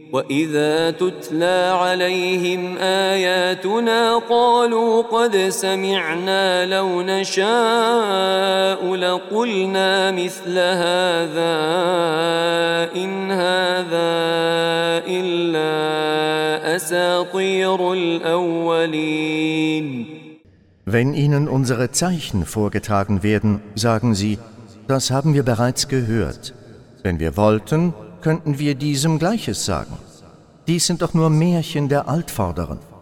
وإذا تتلى عليهم آياتنا قالوا قد سمعنا لو نشاء لقلنا مثل هذا إن هذا إلا أساطير الأولين. Wenn ihnen unsere Zeichen vorgetragen werden, sagen sie, das haben wir bereits gehört. Wenn wir wollten, könnten wir diesem Gleiches sagen. Dies sind doch nur Märchen der Altvorderen.